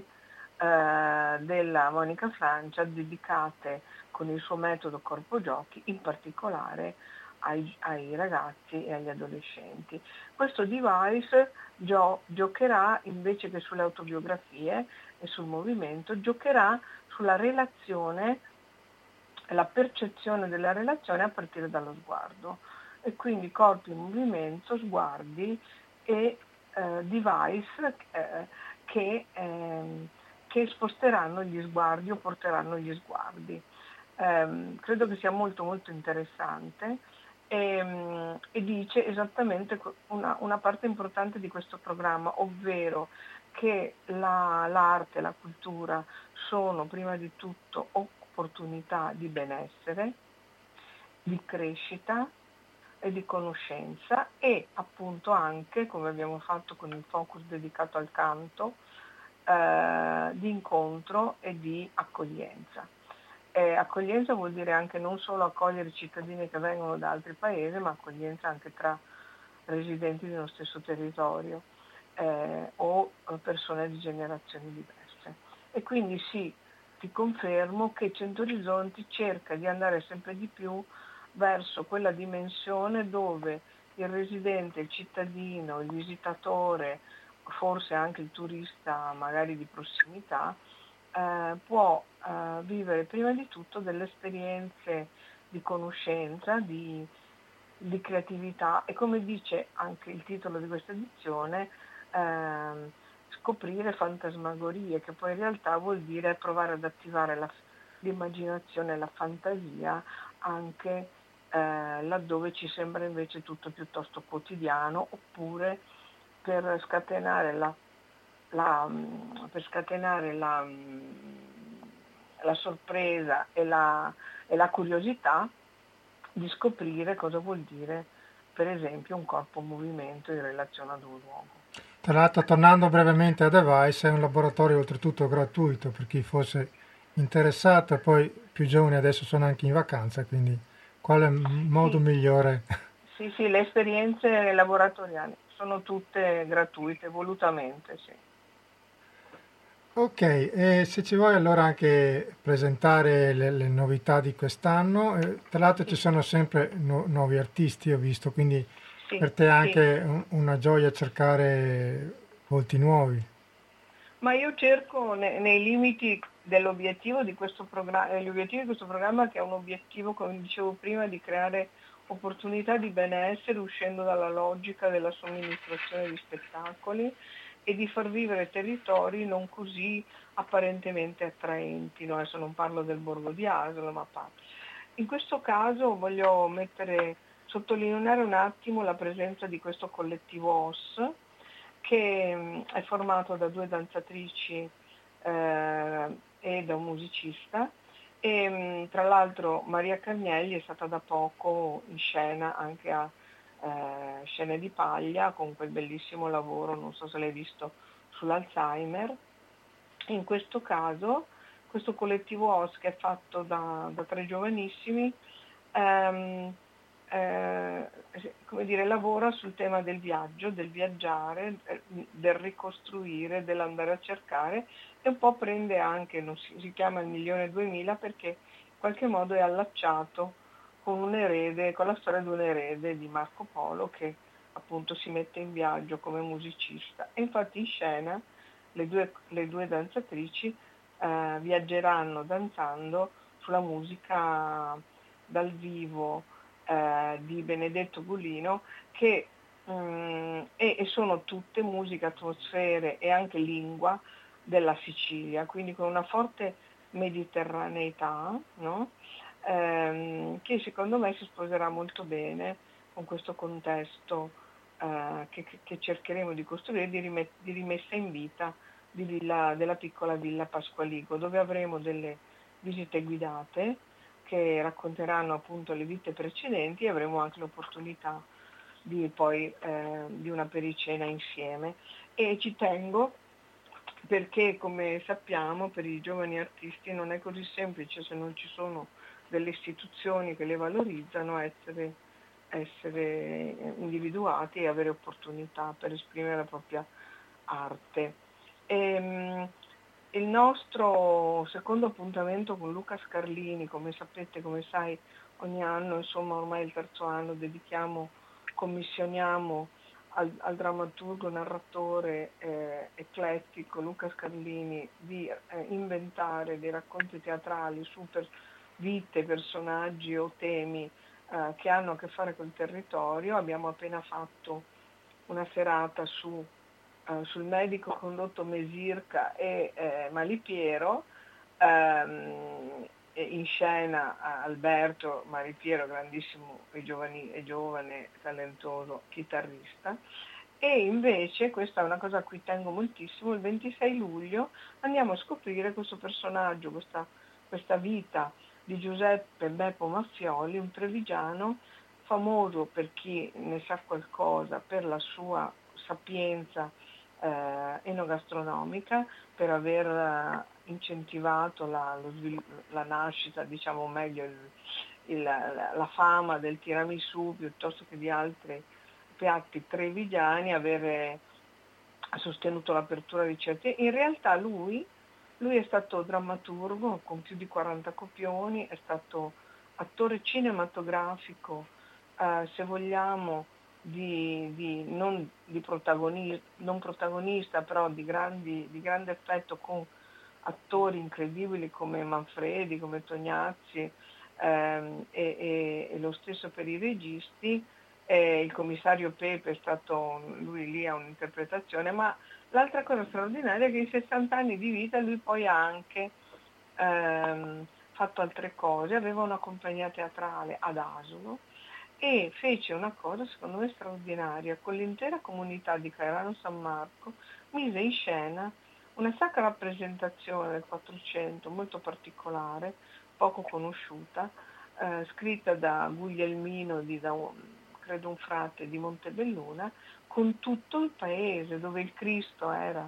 eh, della Monica Francia, dedicate con il suo metodo corpo giochi in particolare ai, ai ragazzi e agli adolescenti. Questo Device gio- giocherà invece che sulle autobiografie e sul movimento, giocherà sulla relazione, la percezione della relazione a partire dallo sguardo, e quindi corpi in movimento, sguardi e eh, device eh, che, eh, che sposteranno gli sguardi o porteranno gli sguardi. Eh, credo che sia molto molto interessante e, e dice esattamente una, una parte importante di questo programma, ovvero che la, l'arte e la cultura sono prima di tutto opportunità di benessere, di crescita e di conoscenza, e appunto anche, come abbiamo fatto con il focus dedicato al canto, eh, di incontro e di accoglienza. Eh, accoglienza vuol dire anche non solo accogliere i cittadini che vengono da altri paesi, ma accoglienza anche tra residenti dello stesso territorio. Eh, o persone di generazioni diverse. E quindi sì, ti confermo che Centorizonti cerca di andare sempre di più verso quella dimensione dove il residente, il cittadino, il visitatore, forse anche il turista magari di prossimità, eh, può eh, vivere prima di tutto delle esperienze di conoscenza, di, di creatività e, come dice anche il titolo di questa edizione, Ehm, scoprire fantasmagorie, che poi in realtà vuol dire provare ad attivare la, l'immaginazione e la fantasia anche eh, laddove ci sembra invece tutto piuttosto quotidiano, oppure per scatenare la, la, per scatenare la, la sorpresa e la, e la curiosità di scoprire cosa vuol dire per esempio un corpo in movimento in relazione ad un luogo.
Tra l'altro, tornando brevemente a Device, è un laboratorio oltretutto gratuito per chi fosse interessato, poi più giovani adesso sono anche in vacanza, quindi quale modo
sì.
migliore?
Sì, sì, le esperienze laboratoriali sono tutte gratuite, volutamente, sì.
Ok, e se ci vuoi allora anche presentare le, le novità di quest'anno, eh, tra l'altro ci sono sempre nu- nuovi artisti, ho visto, quindi
Sì,
per te è anche
sì.
un- una gioia cercare volti nuovi.
Ma io cerco ne- nei limiti dell'obiettivo di questo programma, gli obiettivi di questo programma, che è un obiettivo, come dicevo prima, di creare opportunità di benessere uscendo dalla logica della somministrazione di spettacoli, e di far vivere territori non così apparentemente attraenti, no? Adesso non parlo del borgo di Asolo, ma parlo. In questo caso voglio mettere, sottolineare un attimo la presenza di questo collettivo O S, che mh, è formato da due danzatrici eh, e da un musicista, e mh, tra l'altro Maria Carnielli è stata da poco in scena anche a eh, Scene di Paglia con quel bellissimo lavoro, non so se l'hai visto, sull'Alzheimer. In questo caso questo collettivo O S, che è fatto da, da tre giovanissimi, ehm, eh, come dire, lavora sul tema del viaggio, del viaggiare, del ricostruire, dell'andare a cercare, e un po' prende anche, non si, si chiama il milione duemila perché in qualche modo è allacciato con un erede, con la storia di un erede di Marco Polo che appunto si mette in viaggio come musicista. E infatti in scena le due, le due danzatrici eh, viaggeranno danzando sulla musica dal vivo eh, di Benedetto Gulino, che mh, e, e sono tutte musiche, atmosfere e anche lingua della Sicilia, quindi con una forte mediterraneità, no? ehm, che secondo me si sposerà molto bene con questo contesto eh, che, che cercheremo di costruire, di, rimet- di rimessa in vita di villa, della piccola villa Pasqualigo, dove avremo delle visite guidate che racconteranno appunto le vite precedenti, e avremo anche l'opportunità di poi eh, di una pericena insieme. E ci tengo perché, come sappiamo, per i giovani artisti non è così semplice, se non ci sono delle istituzioni che le valorizzano, essere, essere individuati e avere opportunità per esprimere la propria arte. E, il nostro secondo appuntamento con Luca Scarlini, come sapete, come sai, ogni anno, insomma ormai il terzo anno, dedichiamo, commissioniamo al, al drammaturgo, narratore eh, eclettico Luca Scarlini di eh, inventare dei racconti teatrali su per vite, personaggi o temi eh, che hanno a che fare col territorio. Abbiamo appena fatto una serata su Uh, sul medico condotto Mesirca e eh, Malipiero, ehm, in scena Alberto Malipiero, grandissimo e, giovani, e giovane, talentoso chitarrista. E invece, questa è una cosa a cui tengo moltissimo, il ventisei luglio andiamo a scoprire questo personaggio, questa, questa vita di Giuseppe Beppo Maffioli, un trevigiano famoso, per chi ne sa qualcosa, per la sua sapienza Eh, enogastronomica, per aver eh, incentivato la, lo svilu- la nascita, diciamo meglio, il, il, la, la fama del tiramisù piuttosto che di altri piatti trevigiani, avere sostenuto l'apertura di certi. In realtà lui, lui è stato drammaturgo con più di quaranta copioni, è stato attore cinematografico, eh, se vogliamo, Di, di, non, di protagonista, non protagonista, però di, grandi, di grande effetto, con attori incredibili come Manfredi, come Tognazzi, ehm, e, e, e lo stesso per i registi. Eh, il commissario Pepe è stato, lui lì ha un'interpretazione, ma l'altra cosa straordinaria è che in sessanta anni di vita lui poi ha anche ehm, fatto altre cose, aveva una compagnia teatrale ad Asolo, e fece una cosa secondo me straordinaria: con l'intera comunità di Cairano San Marco mise in scena una sacra rappresentazione del Quattrocento molto particolare, poco conosciuta, eh, scritta da Guglielmino, di, da un, credo un frate di Montebelluna, con tutto il paese, dove il Cristo era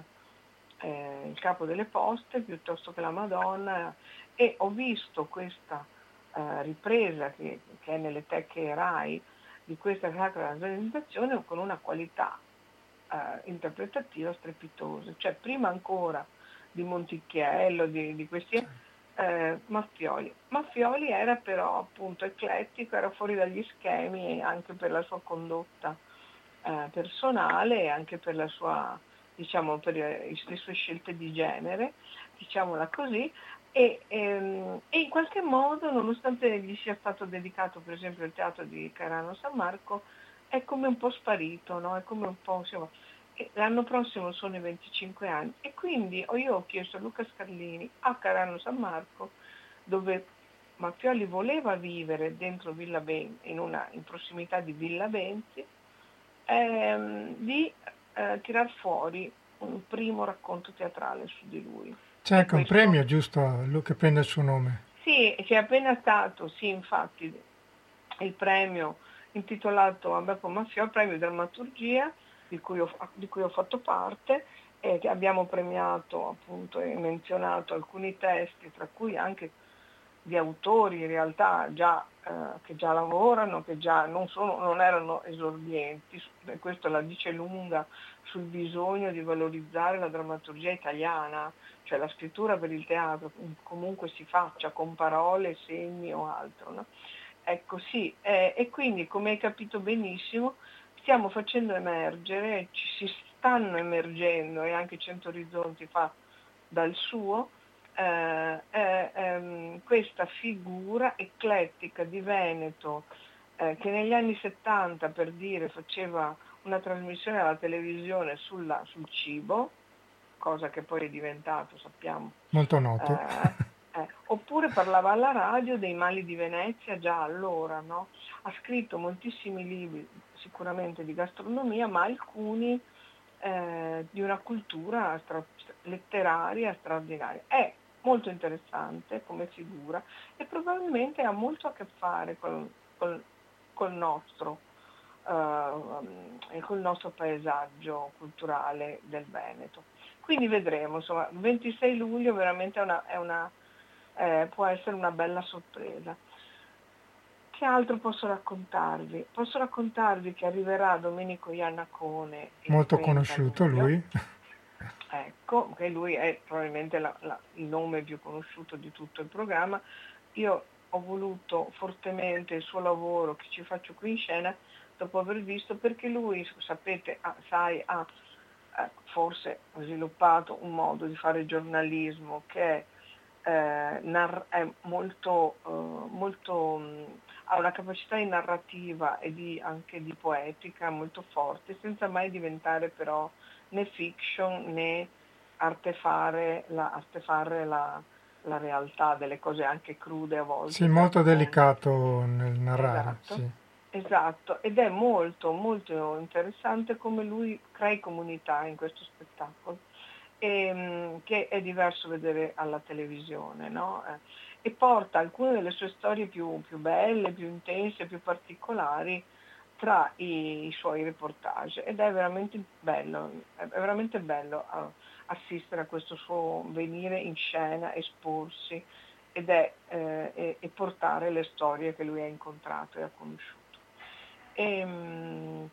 eh, il capo delle poste piuttosto che la Madonna, e ho visto questa Uh, ripresa che, che è nelle tecche Rai di questa sacra rappresentazione con una qualità uh, interpretativa strepitosa, cioè prima ancora di Monticchiello, di, di questi uh, Maffioli. Maffioli era però appunto eclettico, era fuori dagli schemi anche per la sua condotta uh, personale e anche per la sua, diciamo, per le sue scelte di genere, diciamola così. E, ehm, e in qualche modo, nonostante gli sia stato dedicato per esempio il teatro di Cairano San Marco, è come un po' sparito, no? È come un po', insomma, e l'anno prossimo sono i venticinque anni e quindi io ho chiesto a Luca Scarlini a Carano San Marco, dove Mattioli voleva vivere dentro Villa Benzi, in, una, in prossimità di Villa Benzi, ehm, di eh, tirar fuori un primo racconto teatrale su di lui.
C'è anche questo, un premio, giusto, che prende il suo nome?
Sì, c'è appena stato, sì, infatti, il premio intitolato a Beppo Maffio, premio di drammaturgia, di cui ho, di cui ho fatto parte, e che abbiamo premiato appunto e menzionato alcuni testi, tra cui anche di autori in realtà già, eh, che già lavorano, che già non, sono, non erano esordienti, e questo la dice lunga sul bisogno di valorizzare la drammaturgia italiana, cioè la scrittura per il teatro comunque si faccia con parole, segni o altro. No? Ecco sì, eh, e quindi come hai capito benissimo stiamo facendo emergere, ci si stanno emergendo e anche Cento Orizzonti fa dal suo, eh, eh, ehm, questa figura eclettica di Veneto eh, che negli anni settanta, per dire, faceva una trasmissione alla televisione sulla, sul cibo, cosa che poi è diventato, sappiamo,
molto noto.
Eh, eh, oppure parlava alla radio dei mali di Venezia già allora, no? Ha scritto moltissimi libri, sicuramente di gastronomia, ma alcuni eh, di una cultura stra- letteraria straordinaria. È molto interessante come figura e probabilmente ha molto a che fare col, col, col nostro. Uh, col nostro paesaggio culturale del Veneto. Quindi vedremo, insomma, il ventisei luglio veramente è una, è una, eh, può essere una bella sorpresa. Che altro posso raccontarvi? Posso raccontarvi che arriverà Domenico Iannacone.
Molto conosciuto luglio. Lui.
Ecco, che lui è probabilmente la, la, il nome più conosciuto di tutto il programma. Io ho voluto fortemente il suo lavoro che ci faccio qui in scena dopo aver visto, perché lui, sapete, ha, sai, ha eh, forse sviluppato un modo di fare giornalismo che è, eh, nar- è molto, eh, molto mh, ha una capacità di narrativa e di, anche di poetica molto forte, senza mai diventare però né fiction né artefare la, artefare la, la realtà delle cose anche crude a volte.
Sì, molto delicato nel narrare.
Esatto.
Sì.
Esatto, ed è molto molto interessante come lui crei comunità in questo spettacolo, e, che è diverso vedere alla televisione, no? E porta alcune delle sue storie più, più belle, più intense, più particolari tra i, i suoi reportage, ed è veramente bello, è veramente bello uh, assistere a questo suo venire in scena, esporsi ed è, eh, e, e portare le storie che lui ha incontrato e ha conosciuto. E, um,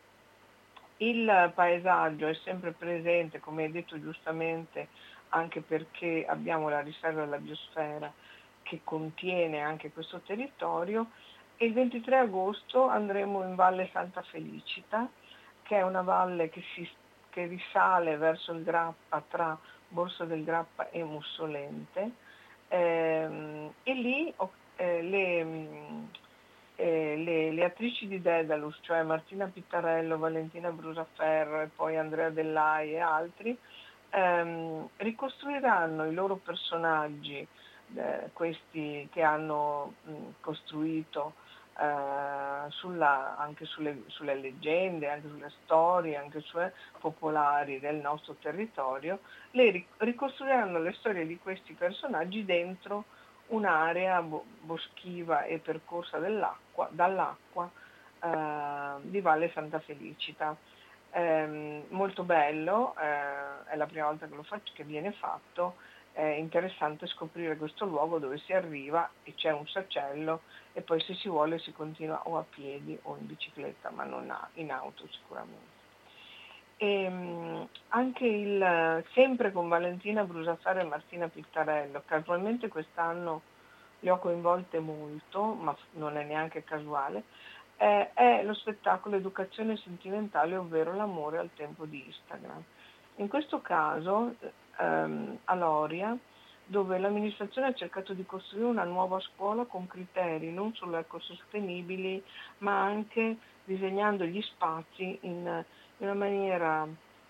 il paesaggio è sempre presente, come hai detto giustamente, anche perché abbiamo la riserva della biosfera che contiene anche questo territorio, e il ventitré agosto andremo in Valle Santa Felicita, che è una valle che, si, che risale verso il Grappa, tra Borso del Grappa e Mussolente, ehm, e lì eh, le... E le, le attrici di Daedalus, cioè Martina Pittarello, Valentina Brusaferro e poi Andrea Dellai e altri, ehm, ricostruiranno i loro personaggi, eh, questi che hanno mh, costruito eh, sulla, anche sulle, sulle leggende, anche sulle storie, anche sulle popolari del nostro territorio, le ricostruiranno le storie di questi personaggi dentro un'area boschiva e percorsa dell'acqua, dall'acqua eh, di Valle Santa Felicita. Eh, molto bello, eh, è la prima volta che lo faccio, che viene fatto, è interessante scoprire questo luogo dove si arriva e c'è un sacello e poi se si vuole si continua o a piedi o in bicicletta, ma non in auto sicuramente. E, um, anche il, sempre con Valentina Brusaferro e Martina Pittarello, casualmente quest'anno le ho coinvolte molto, ma non è neanche casuale, eh, è lo spettacolo Educazione Sentimentale, ovvero l'amore al tempo di Instagram. In questo caso ehm, a Loria, dove l'amministrazione ha cercato di costruire una nuova scuola con criteri non solo ecosostenibili, ma anche disegnando gli spazi in in una maniera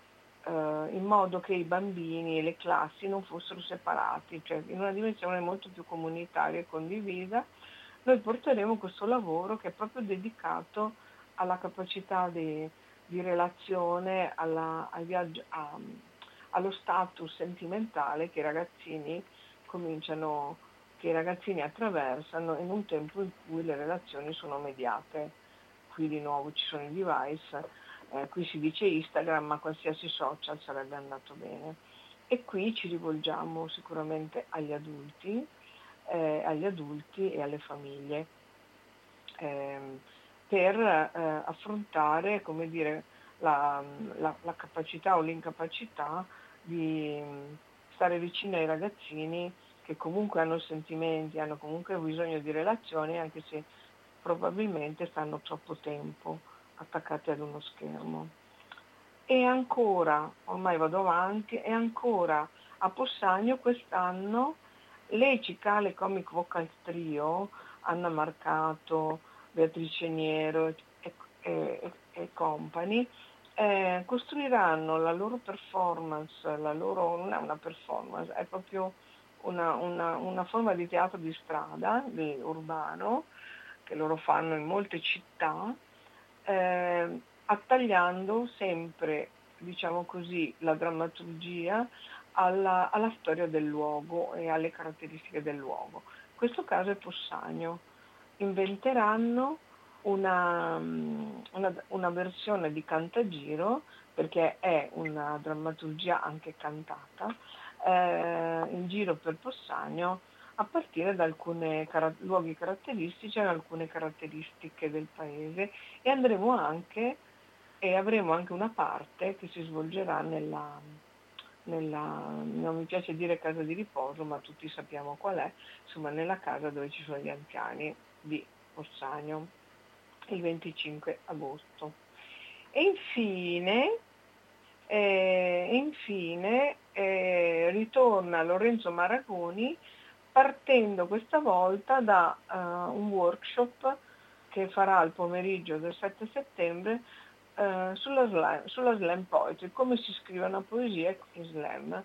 eh, in modo che i bambini e le classi non fossero separati, cioè in una dimensione molto più comunitaria e condivisa. Noi porteremo questo lavoro che è proprio dedicato alla capacità di, di relazione, alla, al viaggio, a, allo status sentimentale che i ragazzini cominciano, che i ragazzini attraversano in un tempo in cui le relazioni sono mediate. Qui di nuovo ci sono i device, eh, qui si dice Instagram, ma qualsiasi social sarebbe andato bene. E qui ci rivolgiamo sicuramente agli adulti, eh, agli adulti e alle famiglie, eh, per eh, affrontare, come dire, la, la, la capacità o l'incapacità di stare vicino ai ragazzini che comunque hanno sentimenti, hanno comunque bisogno di relazioni, anche se probabilmente stanno troppo tempo attaccati ad uno schermo. E ancora, ormai vado avanti, e ancora a Possagno quest'anno le Cicale Comic Vocal Trio, Anna Marcato, Beatrice Niero e, e, e company, eh, costruiranno la loro performance, la loro, non è una performance, è proprio una, una, una forma di teatro di strada, di urbano, che loro fanno in molte città, eh, attagliando sempre, diciamo così, la drammaturgia alla, alla storia del luogo e alle caratteristiche del luogo. In questo caso è Possagno. Inventeranno una, una, una versione di Cantagiro, perché è una drammaturgia anche cantata, eh, in giro per Possagno, a partire da alcuni car- luoghi caratteristici e alcune caratteristiche del paese, e andremo anche e avremo anche una parte che si svolgerà nella, nella, non mi piace dire casa di riposo, ma tutti sappiamo qual è, insomma nella casa dove ci sono gli anziani di Possagno, il venticinque agosto. E infine, eh, infine eh, ritorna Lorenzo Maragoni, partendo questa volta da uh, un workshop che farà il pomeriggio del sette settembre uh, sulla, slam, sulla slam poetry, come si scrive una poesia in slam.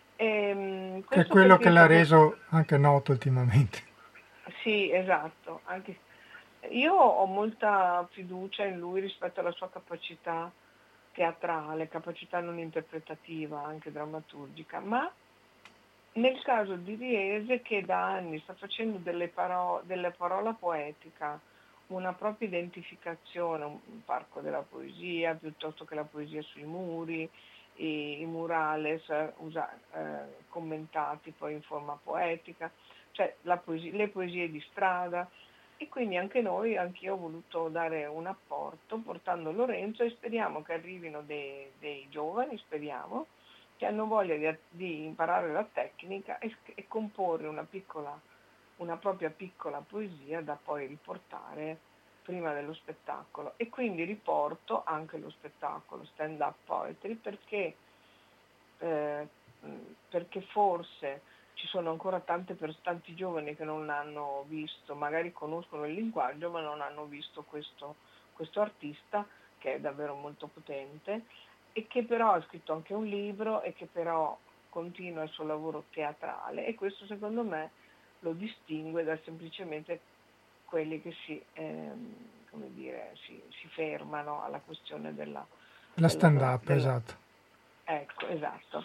E,
che è quello che l'ha reso anche noto ultimamente.
Sì, esatto. Anche io ho molta fiducia in lui rispetto alla sua capacità teatrale, capacità non interpretativa, anche drammaturgica, ma nel caso di Riese, che da anni sta facendo delle, paro- delle parola poetica una propria identificazione, un parco della poesia, piuttosto che la poesia sui muri, i, i murales usa, eh, commentati poi in forma poetica, cioè la poesia, le poesie di strada, e quindi anche noi, anch'io ho voluto dare un apporto portando Lorenzo, e speriamo che arrivino dei, dei giovani, speriamo, che hanno voglia di, di imparare la tecnica e, e comporre una piccola, una propria piccola poesia da poi riportare prima dello spettacolo. E quindi riporto anche lo spettacolo Stand Up Poetry perché, eh, perché forse ci sono ancora tante per tanti giovani che non l'hanno visto, magari conoscono il linguaggio ma non hanno visto questo, questo artista che è davvero molto potente, e che però ha scritto anche un libro e che però continua il suo lavoro teatrale, e questo secondo me lo distingue da semplicemente quelli che si, ehm, come dire, si, si fermano alla questione della...
La stand-up, della... esatto.
Ecco, esatto.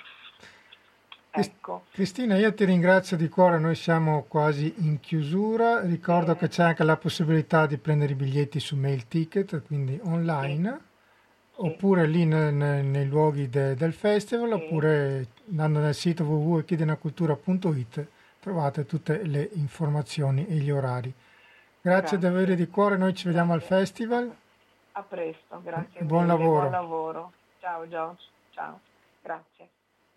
Ecco.
Cristina, io ti ringrazio di cuore, noi siamo quasi in chiusura, ricordo sì. che c'è anche la possibilità di prendere i biglietti su Mail Ticket, quindi online. Sì. Oppure lì ne, ne, nei luoghi de, del festival, sì. Oppure andando nel sito w w w punto chiedinacultura punto i t trovate tutte le informazioni e gli orari. Grazie, grazie. davvero di cuore, noi ci grazie. vediamo al festival.
A presto, grazie.
Buon
mille.
lavoro.
Buon lavoro. Ciao Giorgio, ciao, grazie.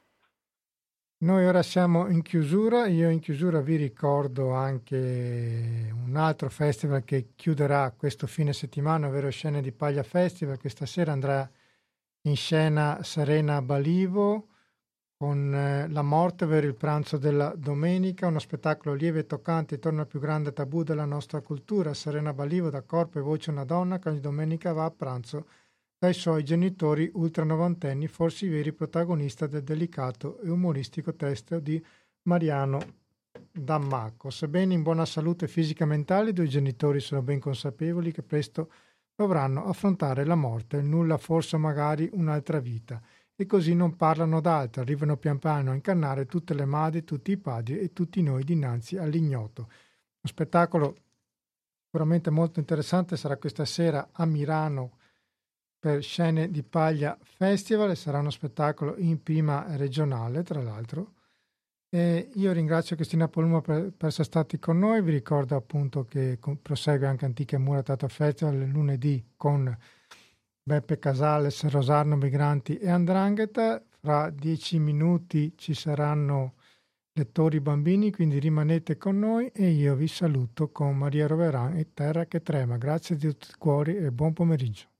Noi ora siamo in chiusura, io in chiusura vi ricordo anche un altro festival che chiuderà questo fine settimana, ovvero Scene di Paglia Festival. Questa sera andrà in scena Serena Balivo con eh, La morte, ovvero il pranzo della domenica, uno spettacolo lieve e toccante intorno al più grande tabù della nostra cultura. Serena Balivo, da corpo e voce una donna, che ogni domenica va a pranzo dai suoi genitori ultranovantenni, forse i veri protagonisti del delicato e umoristico testo di Mariano Dammacco. Sebbene in buona salute fisica e mentale, i due genitori sono ben consapevoli che presto dovranno affrontare la morte, il nulla, forse magari un'altra vita, e così non parlano d'altro, arrivano pian piano a incarnare tutte le madri, tutti i padri e tutti noi dinanzi all'ignoto. Uno spettacolo sicuramente molto interessante sarà questa sera a Milano per Scene di Paglia Festival, e sarà uno spettacolo in prima regionale, tra l'altro. E io ringrazio Cristina Palumbo per, per essere stati con noi. Vi ricordo appunto che prosegue anche Antiche Mura Teatro Festival lunedì con Beppe Casales, Rosarno Migranti e Andrangheta. Fra dieci minuti ci saranno lettori bambini, quindi rimanete con noi e io vi saluto con Maria Roveran e Terra che trema. Grazie di tutti i cuori e buon pomeriggio.